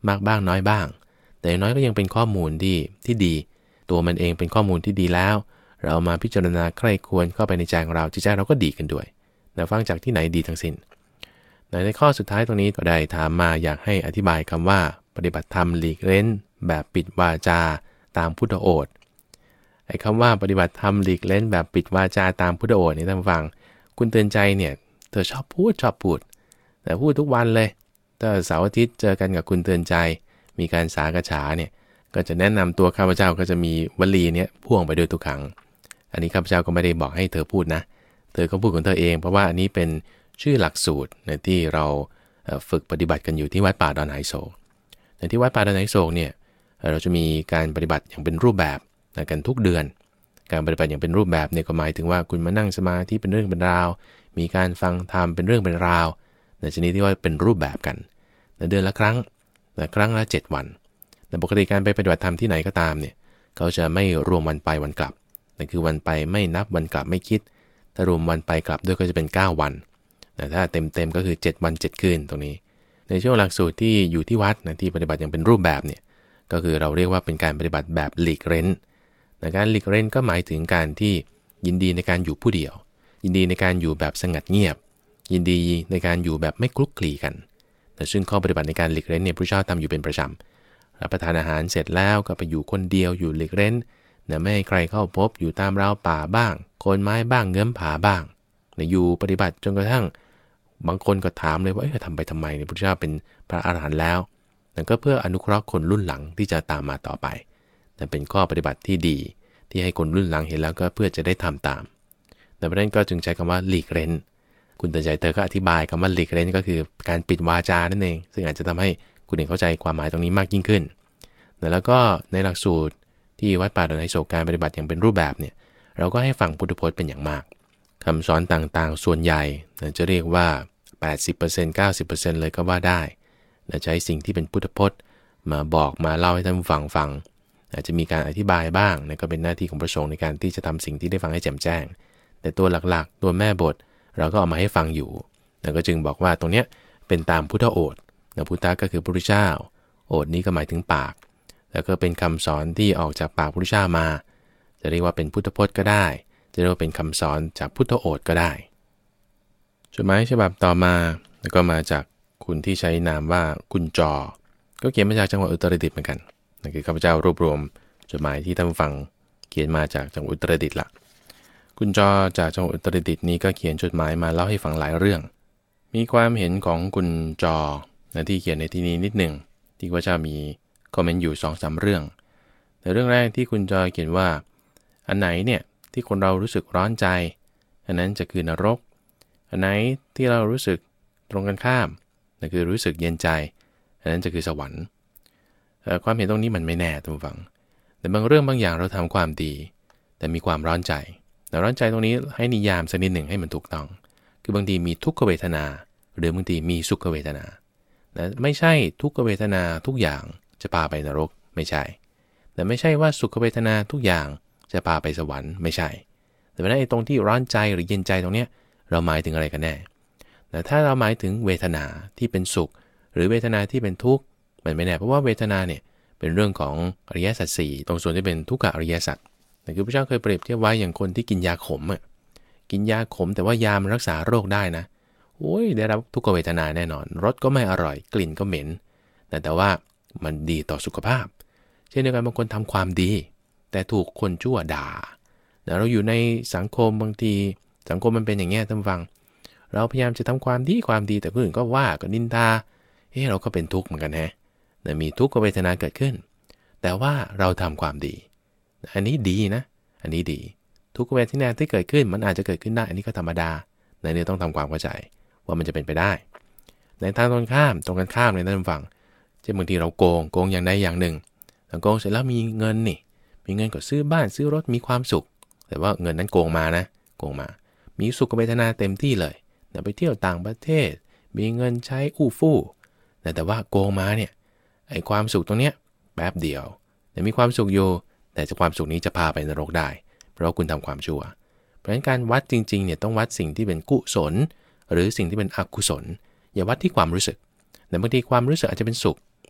มากบ้างน้อยบ้างแต่น้อยก็ยังเป็นข้อมูลที่ที่ดีตัวมันเองเป็นข้อมูลที่ดีแล้วเรามาพิจารณาใคร่ควรเข้าไปในใจของเราจิตใจเราก็ดีขึ้นด้วยนะฟังจากที่ไหนดีทั้งสิ้นในข้อสุดท้ายตรงนี้ก็ได้ถามมาอยากให้อธิบายคำว่าปฏิบัติธรรมหลีกเล่นแบบปิดวาจาตามพุทธโอษฐ์ไอ้คำว่าปฏิบัติธรรมหลีกเล่นแบบปิดวาจาตามพุทธโอษฐ์นี่ท่านฟังคุณเตือนใจเนี่ยเธอชอบพูดชอบพูดแต่พูดทุกวันเลยถ้าเสาร์อาทิตย์เจอกันกับคุณเตือนใจมีการสากฉาเนี่ยก็จะแนะนำตัวข้าพเจ้าก็จะมีวลีเนี่ยพ่วงไปด้วยทุกครั้งอันนี้ข้าพเจ้าก็ไม่ได้บอกให้เธอพูดนะเธอก็พูดของเธอเองเพราะว่าอันนี้เป็นชื่อหลักสูตรในที่เราฝึกปฏิบัติกันอยู่ที่วัดป่าดอนไหโศกในที่วัดป่าดอนไหโศกเนี่ยเราจะมีการปฏิบัติอย่างเป็นรูปแบบกันทุกเดือนการปฏิบัติอย่างเป็นรูปแบบเนี่ยก็หมายถึงว่าคุณมานั่งสมาธิเป็นเรื่องเป็นราวมีการฟังธรรมเป็นเรื่องเป็นราวในชนิดที่ว่าเป็นรูปแบบกันในเดือนละครั้งในครั้งละเจ็ดวันแต่ปกติการไปปฏิบัติธรรมที่ไหนก็ตามเนี่ยเขาจะไม่รวมวันไปวันกลับนั่นคือวันไปไม่นับวันกลับไม่คิดถ้ารวมวันไปกลับด้วยก็จะเป็นเก้าวันแต่ถ้าเต็มๆก็คือเจ็ดวันเจ็ดคืนตรงนี้ในช่วงหลักสูตรที่อยู่ที่วัดนะที่ปฏิบัติอย่างเป็นรูปแบบเนี่ยก็คือเราเรียกว่าเป็นการปฏิบัติแบบหลีกเร้นในการหลีกเร้นก็หมายถึงการที่ยินดีในการอยู่ผู้เดียวยินดีในการอยู่แบบสงัดเงียบยินดีในการอยู่แบบไม่คลุกคลีกันแต่ซึ่งข้อปฏิบัติในการหลีกเร้นเนี่ยพระเจ้าทำอยู่เป็นประจำรับประทานอาหารเสร็จแล้วก็ไปอยู่คนเดียวอยู่หลีกเร้นนะไม่ให้ใครเข้าพบอยู่ตามราวป่าบ้างโคนไม้บ้างเงื้อมผาบ้างนะอยู่ปฏิบัติจนกระทั่งบางคนก็ถามเลยว่าเอ๊ะทำไปทำไมเนี่ยพระเจ้าเป็นพระอรหันต์แล้วนั่นก็เพื่ออนุเคราะห์คนรุ่นหลังที่จะตามมาต่อไปนั่นเป็นข้อปฏิบัติที่ดีที่ให้คนรุ่นหลังเห็นแล้วก็เพื่อจะได้ทำตามดังนั้นก็จึงใช้คำว่าหลีกเร้นคุณเตือนใจเธอก็อธิบายคำว่าหลีกเร้นก็คือการปิดวาจานั่นเองซึ่งอาจจะทำให้คุณเองเข้าใจความหมายตรงนี้มากยิ่งขึ้นแล้วก็ในหลักสูตรที่วัดป่าดอนไหโศกการปฏิบัติอย่างเป็นรูปแบบเนี่ยเราก็ให้ฟังพุทธพจน์เป็นอย่างมากคำสอนต่างๆส่วนใหญ่จะเรียกว่า แปดสิบเปอร์เซ็นต์ เก้าสิบเปอร์เซ็นต์ เลยก็ว่าได้ใช้สิ่งที่เป็นพุทธพจน์มาบอกมาเล่าให้ท่านฟังฟังอาจจะมีการอธิบายบ้างนะก็เป็นหน้าที่ของพระสงฆ์ในการที่จะทำสิ่งที่ได้ฟังให้แจ่มแจ้งแต่ตัวหลักๆตัวแม่บทเราก็เอามาให้ฟังอยู่แล้วก็จึงบอกว่าตรงเนี้ยเป็นตามพุทธโอษฐ์นะพุทธะก็คือพระพุทธเจ้าโอษฐ์นี้ก็หมายถึงปากแล้วก็เป็นคำสอนที่ออกจากปากพระพุทธเจ้ามาจะเรียกว่าเป็นพุทธพจน์ก็ได้จะเรียกว่าเป็นคำสอนจากพุทธโอษฐ์ก็ได้จดหมายฉบับต่อมาแล้วก็มาจากคุณที่ใช้นามว่าคุณจอก็เขียนมาจากจังหวัดอุตรดิตถ์เหมือนกันนั่นคือข้าพเจ้ารวบรวมจดหมายที่ท่านผู้ฟังเขียนมาจากจังหวัดอุตรดิตถ์ละคุณจอจากจังหวัดอุตรดิตถ์นี้ก็เขียนจดหมายมาเล่าให้ฟังหลายเรื่องมีความเห็นของคุณจอนะที่เขียนในที่นี้นิดหนึ่งที่ข้าพเจ้ามีคอมเมนต์อยู่ สองสาม เรื่องแต่เรื่องแรกที่คุณจอเขียนว่าอันไหนเนี่ยที่คนเรารู้สึกร้อนใจอันนั้นจะคือนรกอันไหนที่เรารู้สึกตรงกันข้ามนั่นคือรู้สึกเย็นใจอันนั้นจะคือสวรรค์ความเห็นตรงนี้มันไม่แน่ท่านผู้ฟังแต่บางเรื่องบางอย่างเราทำความดีแต่มีความร้อนใจแต่ร้อนใจตรงนี้ให้นิยามสักนิดหนึ่งให้มันถูกต้องคือบางทีมีทุกขเวทนาหรือบางทีมีสุขเวทนานะไม่ใช่ทุกขเวทนาทุกอย่างจะพาไปนรกไม่ใช่แต่ไม่ใช่ว่าสุขเวทนาทุกอย่างจะพาไปสวรรค์ไม่ใช่แต่ว่าไอ้ตรงที่ร้อนใจหรือเย็นใจตรงเนี้ยเราหมายถึงอะไรกันแน่แต่ถ้าเราหมายถึงเวทนาที่เป็นสุขหรือเวทนาที่เป็นทุกข์มันไม่แน่เพราะว่าเวทนาเนี่ยเป็นเรื่องของอริยสัจสี่ตรงส่วนที่เป็นทุกขอริยสัจแต่คือพระเจ้าเคยเปรียบเทียบไว้อย่างคนที่กินยาขมอ่ะกินยาขมแต่ว่ายามันรักษาโรคได้นะโอ้ยได้รับทุกขเวทนาแน่นอนรสก็ไม่อร่อยกลิ่นก็เหม็นแต่แต่ว่ามันดีต่อสุขภาพเช่นเดียวกันบางคนทำความดีแต่ถูกคนชั่วด่าเราอยู่ในสังคมบางทีสังคมมันเป็นอย่างเงี้ยท่านฟังเราพยายามจะทำความดีความดีแต่คนอื่นก็ว่าก็นินทาเฮ้เราก็เป็นทุกข์เหมือนกันแฮะแต่มีทุกขเวทนาเกิดขึ้นแต่ว่าเราทำความดีอันนี้ดีนะอันนี้ดีทุกขเวทนาที่เกิดขึ้นมันอาจจะเกิดขึ้นได้อันนี้ก็ธรรมดาในนี้ต้องทำความเข้าใจว่ามันจะเป็นไปได้ในทางตรงข้ามตรงกันข้ามเลยท่านฟังเช่นบางทีเราโกงโกงอย่างใดอย่างหนึ่งเราโกงเสร็จแล้วมีเงินนี่มีเงินก็ซื้อบ้านซื้อรถมีความสุขแต่ว่าเงินนั้นโกงมานะโกงมามีสุขเวทนาเต็มที่เลยไปเที่ยวต่างประเทศมีเงินใช้อู้ฟู่แต่ว่าโกงมาเนี่ยไอ้ความสุขตรงเนี้ยแป๊บเดียวแต่มีความสุขอยู่แต่จากความสุขนี้จะพาไปนรกได้เพราะคุณทำความชั่วเพราะฉะนั้นการวัดจริงๆเนี่ยต้องวัดสิ่งที่เป็นกุศลหรือสิ่งที่เป็นอกุศลอย่าวัดที่ความรู้สึกแต่บางทีความรู้สึกอาจจะเป็นสุข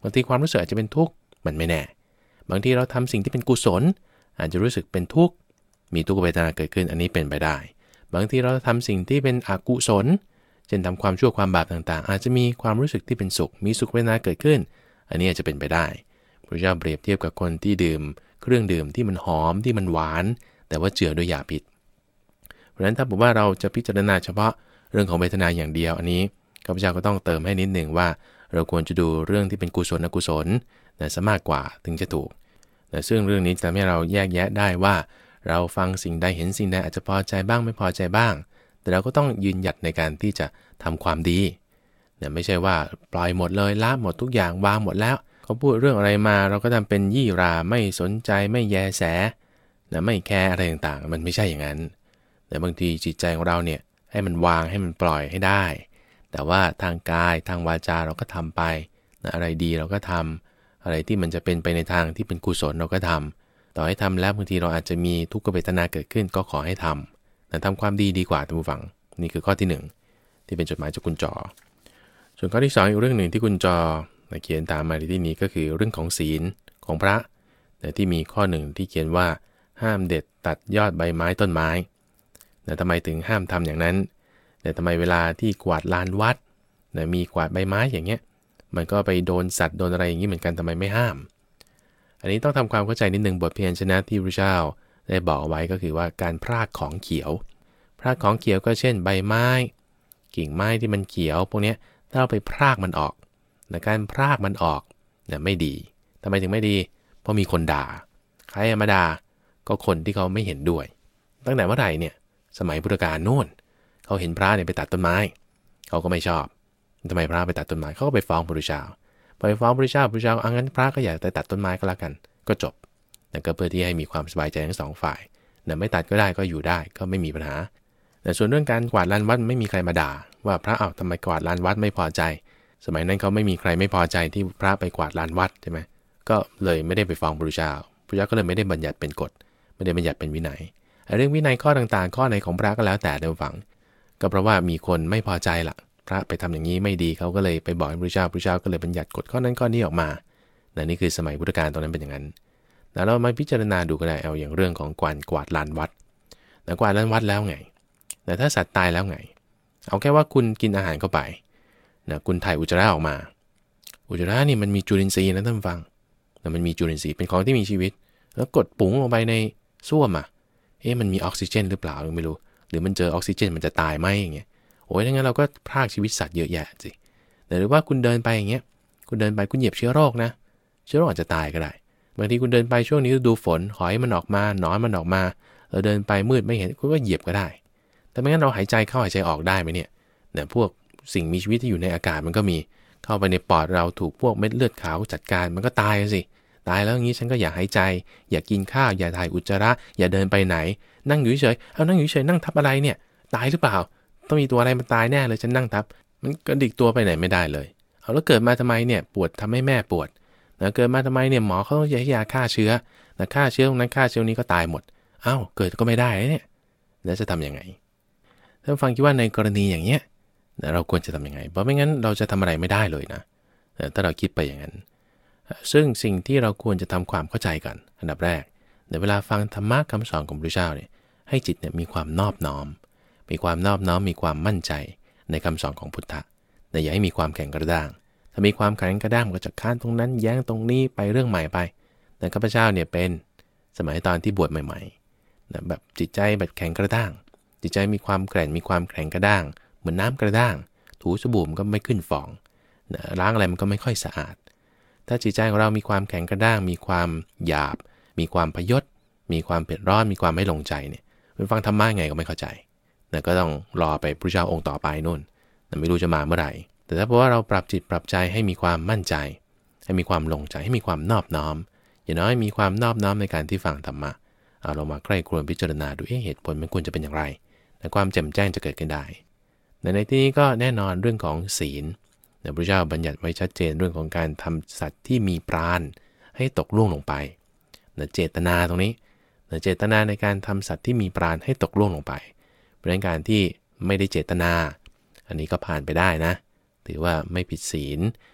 บางทีความรู้สึกอาจจะเป็นทุกข์มันไม่แน่บางทีเราทำสิ่งที่เป็นกุศลอาจจะรู้สึกเป็นทุกข์มีทุกขเวทนาเกิดขึ้นอันนี้เป็นไปได้บางทีเราทำสิ่งที่เป็นอกุศลเช่นทำความชั่วความบาปต่างๆอาจจะมีความรู้สึกที่เป็นสุขมีสุขเวทนาเกิดขึ้นอันนี้อาจจะเป็นไปได้พระเจ้าเปรียบเทียบกับคนที่ดื่มเครื่องดื่มที่มันหอมที่มันหวานแต่ว่าเจือด้วยยาพิษเพราะฉะนั้นถ้าบอกว่าเราจะพิจารณาเฉพาะเรื่องของเวทนาอย่างเดียวอันนี้ข้าพเจ้าก็ต้องเติมให้นิดหนึ่งว่าเราควรจะดูเรื่องที่เป็นกุศลอกุศลนะซะมากกว่าถึงจะถูกนะซึ่งเรื่องนี้จะทำให้เราแยกแยะได้ว่าเราฟังสิ่งใดเห็นสิ่งใดอาจจะพอใจบ้างไม่พอใจบ้างแต่เราก็ต้องยืนหยัดในการที่จะทำความดีนะไม่ใช่ว่าปล่อยหมดเลยละหมดทุกอย่างวางหมดแล้วเขาพูดเรื่องอะไรมาเราก็ทำเป็นยี่ราไม่สนใจไม่แยแสนะไม่แคร์อะไรต่างๆมันไม่ใช่อย่างนั้นแต่บางทีจิตใจของเราเนี่ยให้มันวางให้มันปล่อยให้ได้แต่ว่าทางกายทางวาจาเราก็ทำไปนะอะไรดีเราก็ทำอะไรที่มันจะเป็นไปในทางที่เป็นกุศลเราก็ทำต่อให้ทำแล้วบางทีเราอาจจะมีทุกขเวทนาเกิดขึ้นก็ขอให้ทำนะทำความดีดีกว่าท่านผู้ฟังนี่คือข้อที่หนึ่งที่เป็นจดหมายจากคุณจอส่วนข้อที่สองอีกเรื่องหนึ่งที่คุณจอเขียนตามมาในที่นี้ก็คือเรื่องของศีลของพระนะที่มีข้อหนึ่งที่เขียนว่าห้ามเด็ดตัดยอดใบไม้ต้นไม้นะทำไมถึงห้ามทำอย่างนั้นแต่ทำไมเวลาที่กวาดลานวัดนะมีกวาดใบไม้อย่างเงี้ยมันก็ไปโดนสัตว์โดนอะไรอย่างนี้เหมือนกันทำไมไม่ห้ามอันนี้ต้องทำความเข้าใจนิดนึงบทเพียรชนะที่พระเจ้าได้บอกเอาไว้ก็คือว่าการพรากของเขียวพรากของเขียวก็เช่นใบไม้กิ่งไม้ที่มันเขียวพวกนี้ถ้าเราไปพรากมันออกนะการพรากมันออกนะไม่ดีทำไมถึงไม่ดีเพราะมีคนด่าใครมาด่าก็คนที่เขาไม่เห็นด้วยตั้งแต่เมื่อไหร่เนี่ยสมัยพุทธกาลโน่นเขาเห็นพระเนี่ยไปตัดต้นไม้เขาก็ไม่ชอบทำไมพระไปตัดต้นไม้เขาก็ไปฟ้องพระพุทธเจ้าไปฟ้องพระพุทธเจ้าพระพุทธเจ้าเอางั้นพระก็อย่าไปตัดต้นไม้ก็แล้วกันก็จบนั่นก็เพื่อที่ให้มีความสบายใจทั้งสองฝ่ายแต่ไม่ตัดก็ได้ก็อยู่ได้ก็ไม่มีปัญหาแต่ส่วนเรื่องการกวาดลานวัดไม่มีใครมาด่าว่าพระเอาทำไมกวาดลานวัดไม่พอใจสมัยนั้นเขาไม่มีใครไม่พอใจที่พระไปกวาดลานวัดใช่ไหมก็เลยไม่ได้ไปฟ้องพระพุทธเจ้าพระพุทธเจ้าก็เลยไม่ได้บัญญัติเป็นกฎไม่ได้บัญญัติเป็นวินัยเรื่องวินัยข้อต่างๆข้อไหนของพระก็แล้วแต่เดิมฝังก็เพราะว่ามีคนไม่พอใจล่ะพระไปทำอย่างนี้ไม่ดีเขาก็เลยไปบอกพระพุทธเจ้าพระพุทธเจ้าก็เลยบัญญัติกฎข้อนั้นข้อนี้ออกมานะนี่คือสมัยพุทธกาลตอนนั้นเป็นอย่างนั้นแล้วเรามาพิจารณาดูก็ได้เอาอย่างเรื่องของกวาดกวาดลานวัดนะกวาดลานวัดแล้วไงแต่ถ้าสัตว์ตายแล้วไงเอาแค่ว่าคุณกินอาหารเข้าไปนะคุณถ่ายอุจจาระออกมาอุจจาระนี่มันมีจุลินทรีย์นะท่านฟังนะมันมีจุลินทรีย์เป็นของที่มีชีวิตแล้วกดปุ๋งลงไปในส้วมอ่ะเอ๊ะมันมีออกซิเจนหรือเปล่าไม่รู้หรือมันเจอออกซิเจนมันจะตายไหมอย่างเงี้ยโอ้ยถ้างั้นเราก็พรากชีวิตสัตว์เยอะแยะสิหรือว่าคุณเดินไปอย่างเงี้ยคุณเดินไปคุณเหยียบเชื้อโรคนะเชื้อโรคอาจจะตายก็ได้บางทีคุณเดินไปช่วงนี้ฤดูฝนหอยมันออกมาหนอนมันออกมาเราเดินไปมืดไม่เห็นคุณก็เหยียบก็ได้แต่ไม่งั้นเราหายใจเข้าหายใจออกได้ไหมเนี่ยเนี่ยพวกสิ่งมีชีวิตที่อยู่ในอากาศมันก็มีเข้าไปในปอดเราถูกพวกเม็ดเลือดขาวจัดการมันก็ตายสิตายแล้วอย่างนี้ฉันก็อย่าหายใจอย่ากินข้าวอย่าถ่ายอุจจาระอย่าเดินไปไหนนั่งอยู่เฉยเอานั่งอยู่เฉยนั่งทับอะไรเนี่ยตายหรือเปล่าต้องมีตัวอะไรมันตายแน่เลยฉันนั่งทับมันกระดิกตัวไปไหนไม่ได้เลยเอาแล้วเกิดมาทำไมเนี่ยปวดทำให้แม่ปวดนะเกิดมาทำไมเนี่ยหมอเขาต้องใช้ยาฆ่าเชื้อนะฆ่าเชื้อตรงนั้นฆ่าเชื้อนี้ก็ตายหมดเอ้าเกิดก็ไม่ได้เนี่ยแล้วจะทำยังไงท่านฟังคิดว่าในกรณีอย่างเนี้ยเราควรจะทำยังไงเพราะไม่งั้นเราจะทำอะไรไม่ได้เลยนะถ้าเราคิดไปอย่างนั้นซึ่งสิ่งที่เราควรจะทำความเข้าใจกันอันดับแรกในเวลาฟังธรรมะคำสอนของพระพุทธเจ้าเนี่ยให้จิตเนี่ยมีความนอบน้อมมีความนอบน้อมมีความมั่นใจในคำสอนของพุทธะแต่อย่าให้มีความแข็งกระด้างถ้ามีความแข็งกระด้างก็จะค้านตรงนั้นแย้งตรงนี้ไปเรื่องใหม่ไปแต่ข้าพเจ้าเนี่ยเป็นสมัยตอนที่บวชใหม่ๆนะแบบจิตใจแบบแข็งกระด้างจิตใจมีความแกร่งมีความแข็งกระด้างเหมือนน้ากระด้างถูสบู่มันก็ไม่ขึ้นฟองนะล้างอะไรมันก็ไม่ค่อยสะอาดถ้าจิตใจของเรามีความแข็งกระด้างมีความหยาบมีความพยศมีความเผ็ดร้อนมีความไม่ลงใจเนี่ยเป็นฟังธรรมะไงก็ไม่เข้าใจนะก็ต้องรอไปพระเจ้าองค์ต่อไปนู่นนะไม่รู้จะมาเมื่อไหร่แต่ถ้าเพราะว่าเราปรับจิตปรับใจให้มีความมั่นใจให้มีความลงใจให้มีความนอบน้อมอย่างน้อยมีความนอบน้อมในการที่ฟังธรรมะเอาเรามาใกล้ครวญพิจารณาดูเหตุผลมันควรจะเป็นอย่างไรแต่ความแจ่มแจ้งจะเกิดขึ้นได้ในที่นี้ก็แน่นอนเรื่องของศีลพระพุทธเจ้าบัญญัติไว้ชัดเจนเรื่องของการทำสัตว์ที่มีปราณให้ตกล่วงลงไปเจตนาตรงนี้เจตนาในการทำสัตว์ที่มีปราณให้ตกล่วงลงไปเพราะฉะนั้นการที่ไม่ได้เจตนาอันนี้ก็ผ่านไปได้นะถือว่าไม่ผิดศีล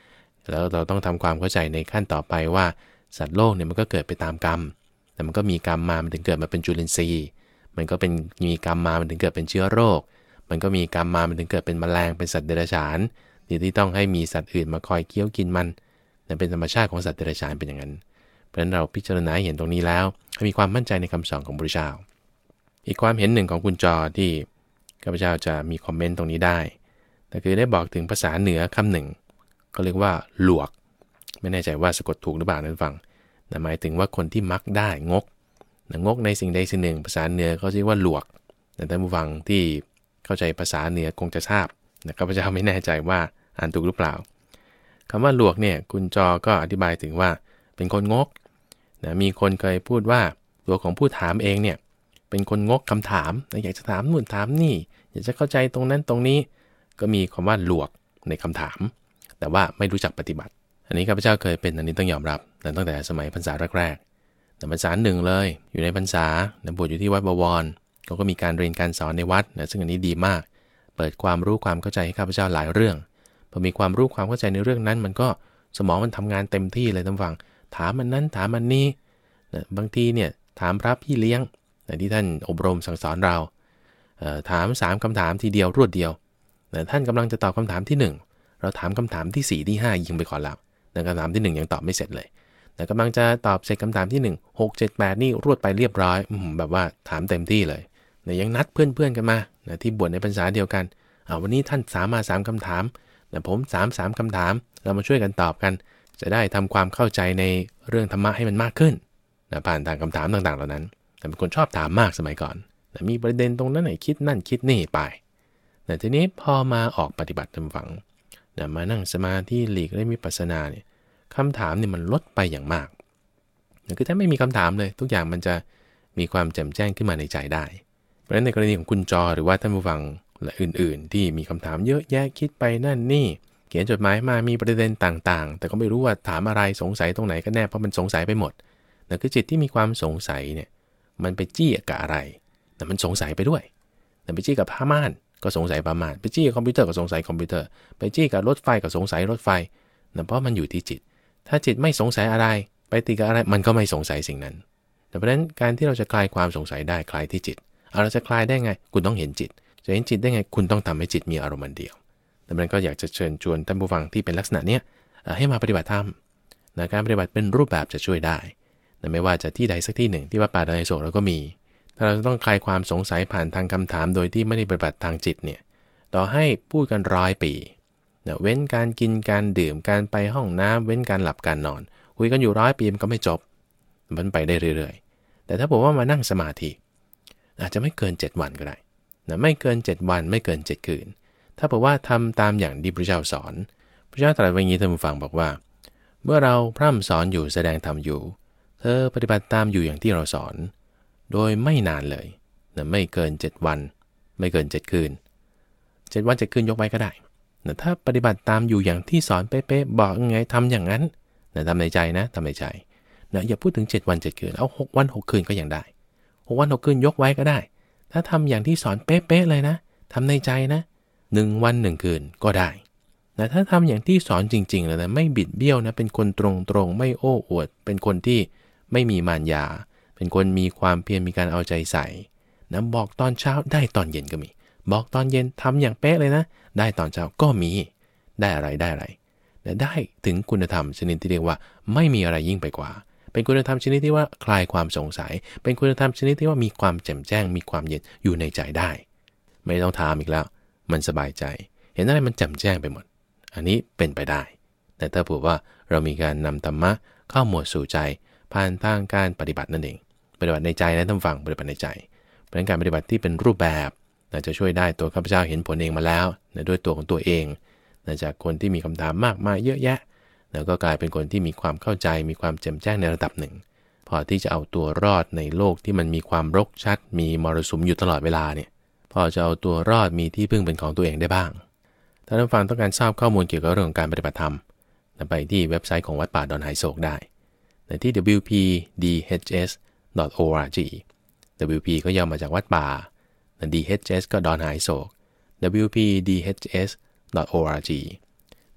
แล้วเราต้องทำความเข้าใจในขั้นต่อไปว่าสัตว์โลกเนี่ยมันก็เกิดไปตามกรรมแต่มันก็มีกรรมมามันถึงเกิดมาเป็นจุลินทรีย์มันก็เป็นมีกรรมมามันถึงเกิดเป็นเชื้อโรคมันก็มีกรรมมามันถึงเกิดเป็นแมลงเป็นสัตว์เดรัจฉานที่ต้องให้มีสัตว์อื่นมาคอยเคี้ยวกินมันนั่นเป็นธรรมชาติของสัตว์เดรัจฉานเป็นอย่างนั้นเพราะฉะนั้นเราพิจารณาเห็นตรงนี้แล้วให้มีความมั่นใจในคำสอนของพระพุทธเจ้าอีกความเห็นหนึ่งของคุณจอที่ข้าพเจ้าจะมีคอมเมนต์ตรงนี้ได้แต่คือได้บอกถึงภาษาเหนือคำหนึ่งก็เรียกว่าหลวกไม่แน่ใจว่าสะกดถูกหรือเปล่านั้นฟังแต่หมายถึงว่าคนที่มักได้งกงกในสิ่งใดสิ่งหนึ่งภาษาเหนือเขาเรียกว่าหลวกแต่ท่านผู้ฟังที่เข้าใจภาษาเหนือคงจะทราบแต่ข้าพเจ้าไม่แน่ใจว่าอ่านถูกหรือเปล่าคำว่าหลวกเนี่ยคุณจอก็อธิบายถึงว่าเป็นคนงกนะมีคนเคยพูดว่าตัวของผู้ถามเองเนี่ยเป็นคนงกคำถามอยากจะถามนู่นถามนี่อยากจะเข้าใจตรงนั้นตรงนี้ก็มีคำว่าหลวกในคำถามแต่ว่าไม่รู้จักปฏิบัติอันนี้ข้าพเจ้าเคยเป็นอันนี้ต้องยอมรับตั้งแต่สมัยพรรษาแรกๆแต่พรรษาหนึ่งเลยอยู่ในพรรษาบวชอยู่ที่วัดบวรเขาก็มีการเรียนการสอนในวัดนะซึ่งอันนี้ดีมากเปิดความรู้ความเข้าใจให้ข้าพเจ้าหลายเรื่องพอมีความรู้ความเข้าใจในเรื่องนั้นมันก็สมองมันทำงานเต็มที่เลยท่านฟังถามมันนั้นถามมันนี้นะบางทีเนี่ยถามพระพี่เลี้ยงนะที่ท่านอบรมสั่งสอนเราเอ่อถามสามคำถามทีเดียวรวดเดียวนะท่านกำลังจะตอบคำถามที่หนึ่งเราถามคำถามที่สี่ที่ห้ายิงไปก่อนแล้วนะคำถามที่หนึ่งยังตอบไม่เสร็จเลยแต่กำลังจะตอบเสร็จคำถามที่หนึ่ง หก เจ็ด แปดนี่รวดไปเรียบร้อยแบบว่าถามเต็มที่เลยนะยังนัดเพื่อนๆกันมานะที่บวชในพรรษาเดียวกันเอาวันนี้ท่านสามมาสามคำถามนะผมสาม สามคำถามเรามาช่วยกันตอบกันจะได้ทำความเข้าใจในเรื่องธรรมะให้มันมากขึ้นนะผ่านทางคำถามต่างๆเหล่านั้นแต่เป็นคนชอบถามมากสมัยก่อนนะมีประเด็นตรงนั้นไหนคิดนั่นคิดนี่ไปแต่ทีนี้พอมาออกปฏิบัติทำฝังนะมานั่งสมาธิหลีกและวิปัสสนาเนี่ยคำถามเนี่ยมันลดไปอย่างมากนะคือถ้าไม่มีคำถามเลยทุกอย่างมันจะมีความแจ่มแจ้งขึ้นมาในใจได้เพราะฉะนั้นในกรณีของคุณจอหรือว่าท่านผู้ฟังและอื่นๆที่มีคำถามเยอะแยะคิดไปนั่นนี่เขียนจดหมายมามีประเด็นต่างๆแต่ก็ไม่รู้ว่าถามอะไรสงสัยตรงไหนกันแน่เพราะมันสงสัยไปหมดนั่นคือจิตที่มีความสงสัยเนี่ยมันไปจี้กับอะไรแต่มันสงสัยไปด้วยแต่ไปจี้กับผ้าม่านก็สงสัยผ้าม่านไปจี้กับคอมพิวเตอร์ก็สงสัยคอมพิวเตอร์ไปจี้กับรถไฟก็สงสัยรถไฟนั่นเพราะมันอยู่ที่จิตถ้าจิตไม่สงสัยอะไรไปติดกับอะไรมันก็ไม่สงสัยสิ่งนั้นแต่เพราะฉะนั้นการที่เราจะคลายความสงสัยได้คลายที่จิตเอาเราจะคลายได้ไงคุณต้องเห็นจิตจะเห็นจิตได้ไงคุณต้องทำให้จิตมีอารมณ์เดียวดังนั้นก็อยากจะเชิญชวนท่านผู้ฟังที่เป็นลักษณะเนี้ยให้มาปฏิบัติธรรมนะการปฏิบัติเป็นรูปแบบจะช่วยได้นะไม่ว่าจะที่ใดสักที่หนึ่งที่วัดป่าดอยโศกเราก็มีถ้าเราต้องคลายความสงสัยผ่านทางคำถามโดยที่ไม่ได้ปฏิบัติทางจิตเนี่ยต่อให้พูดกันร้อยปีนะเว้นการกินการดื่มการไปห้องน้ำเว้นการหลับการนอนคุยกันอยู่ร้อยปีมันก็ไม่จบมันไปได้เรื่อยๆแต่ถ้าบอกว่ามานั่งสมาธิอาจจะไม่เกินเจ็ดวันก็ได้นะไม่เกินเจ็ดวันไม่เกินเจ็ดคืนถ้าบอกว่าทำตามอย่างที่พระเจ้าสอนพระเจ้าตรัสไว้อย่างนี้ท่านผู้ฟังบอกว่าเมื่อเราพร่ำสอนอยู่แสดงธรรมอยู่เธอปฏิบัติตามอยู่อย่างที่เราสอนโดยไม่นานเลยนะไม่เกินเจ็ดวันไม่เกินเจ็ดคืนเจ็ดวันเจ็ดคืนยกไว้ก็ได้นะถ้าปฏิบัติตามอยู่อย่างที่สอนเป๊ะๆบอกยังไงทำอย่างนั้นนะทำในใจนะทำในใจนะอย่าพูดถึงเจ็ดวันเจ็ดคืนเอาหกวันหกคืนก็ยังได้หกวันหกคืนยกไว้ก็ได้ถ้าทำอย่างที่สอนเป๊ะๆเลยนะทำในใจนะหนึ่งวันหนึ่งคืนก็ได้แต่ถ้าทำอย่างที่สอนจริงๆเลยนะไม่บิดเบี้ยวนะเป็นคนตรงๆไม่โอ้อวดเป็นคนที่ไม่มีมารยาเป็นคนมีความเพียรมีการเอาใจใส่นะบอกตอนเช้าได้ตอนเย็นก็มีบอกตอนเย็นทำอย่างเป๊ะเลยนะได้ตอนเช้าก็มีได้อะไรได้อะไรแต่ได้ถึงคุณธรรมชนิดที่เรียกว่าไม่มีอะไรยิ่งไปกว่าเป็นคุณธรรมชนิดที่ว่าคลายความสงสัยเป็นคุณธรรมชนิดที่ว่ามีความแจ่มแจ้งมีความเย็นอยู่ในใจได้ไม่ต้องถามอีกแล้วมันสบายใจเห็นอะไรมันแจ่มแจ้งไปหมดอันนี้เป็นไปได้แต่ถ้าพูดว่าเรามีการนำธรรมะเข้าหมวดสู่ใจผ่านทางการปฏิบัตินั่นเองปฏิบัติในใจนะท่านฟังปฏิบัติในใจเพราะฉะนั้นการปฏิบัติที่เป็นรูปแบบจะช่วยได้ตัวข้าพเจ้าเห็นผลเองมาแล้วด้วยตัวของตัวเองจากคนที่มีคำถามมากมายเยอะแยะแล้วก็กลายเป็นคนที่มีความเข้าใจมีความแจ่มแจ้งในระดับหนึ่งพอที่จะเอาตัวรอดในโลกที่มันมีความรกชัดมีมรสุมอยู่ตลอดเวลาเนี่ยพอจะเอาตัวรอดมีที่พึ่งเป็นของตัวเองได้บ้างถ้าท่านฟังต้องการทราบข้อมูลเกี่ยวกับเรื่องของการปฏิบัติธรรมไปที่เว็บไซต์ของวัดป่าดอนไหโศกได้ในที่ ดับเบิลยู พี ดี เอช เอส ดอท โอ อาร์ จี ดับเบิลยู พี ก็ย่อมาจากวัดป่า ดี เอช เอส ก็ดอนไหโศก ดับเบิลยู พี ดี เอช เอส ดอท โอ อาร์ จี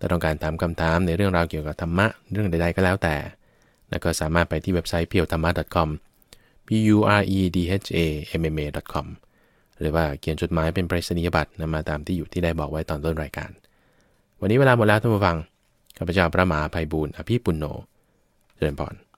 ถ้าต้องการถามคำถามในเรื่องราวเกี่ยวกับธรรมะเรื่องใดๆก็แล้วแต่แล้วก็สามารถไปที่เว็บไซต์ เพียวธรรมะ ดอท คอม p u r e d h a m m a ดอท คอม หรือว่าเขียนจดหมายเป็นไปรษณียบัตรนำมาตามที่อยู่ที่ได้บอกไว้ตอนต้นรายการวันนี้เวลาหมดแล้วท่านผู้ฟังข้าพเจ้าพระมหาไพบูลย์อภิปุณโญเจริญพร